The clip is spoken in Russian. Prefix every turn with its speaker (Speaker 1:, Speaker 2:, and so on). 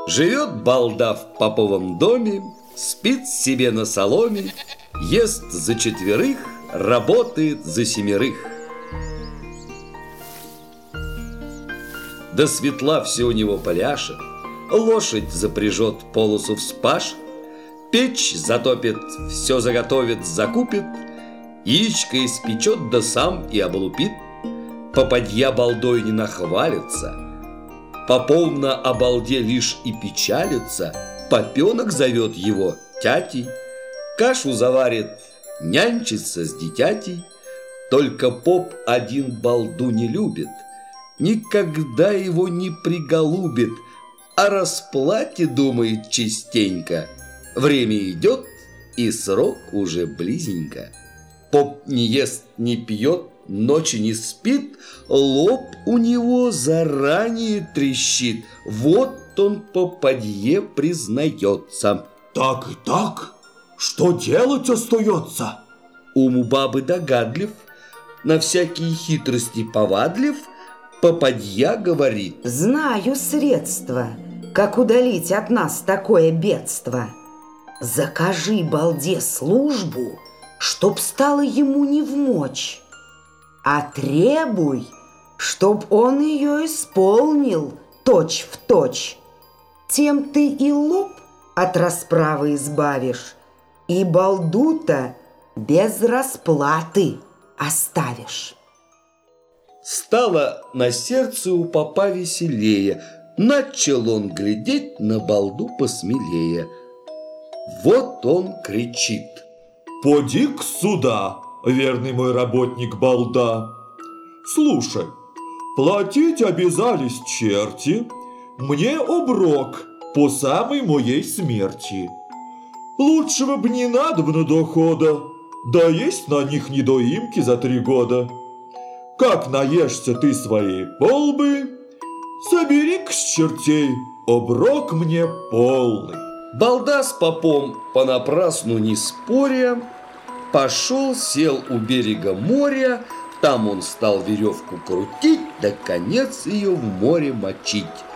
Speaker 1: Живет балда в поповом доме, спит себе на соломе, ест за четверых, работает за семерых. До светла все у него поляшет, лошадь запряжет, полосу вспашет, печь затопит, все заготовит, закупит, яичко испечет, да сам и облупит. Попадья балдой не нахвалится, попов на обалде лишь и печалится, попенок зовет его тятей, кашу заварит, нянчится с дитятей. Только поп один балду не любит, никогда его не приголубит, о расплате думает частенько. Время идет, и срок уже близенько. Поп не ест, не пьет, ночи не спит, лоб у него заранее трещит. Вот он попадье признается.
Speaker 2: Так и так, что делать остается?
Speaker 1: Ум у бабы догадлив, на всякие хитрости повадлив. Попадья говорит:
Speaker 3: знаю средства, как удалить от нас такое бедство. Закажи балде службу, чтоб стало ему невмочь, а требуй, чтоб он ее исполнил точь в точь. Тем ты и лоб от расправы избавишь, и балду-то без расплаты оставишь.
Speaker 1: Стало на сердце у попа веселее, начал он глядеть на балду посмелее. Вот он кричит:
Speaker 2: поди-ка сюда, верный мой работник балда. Слушай, платить обязались черти мне оброк по самой моей смерти. Лучшего б не надобно дохода, да есть на них недоимки за 3 года. Как наешься ты своей полбы, собери-ка с чертей оброк мне полный.
Speaker 1: Балда с попом понапрасну не споря пошел, сел у берега моря. Там он стал веревку крутить, да конец ее в море мочить.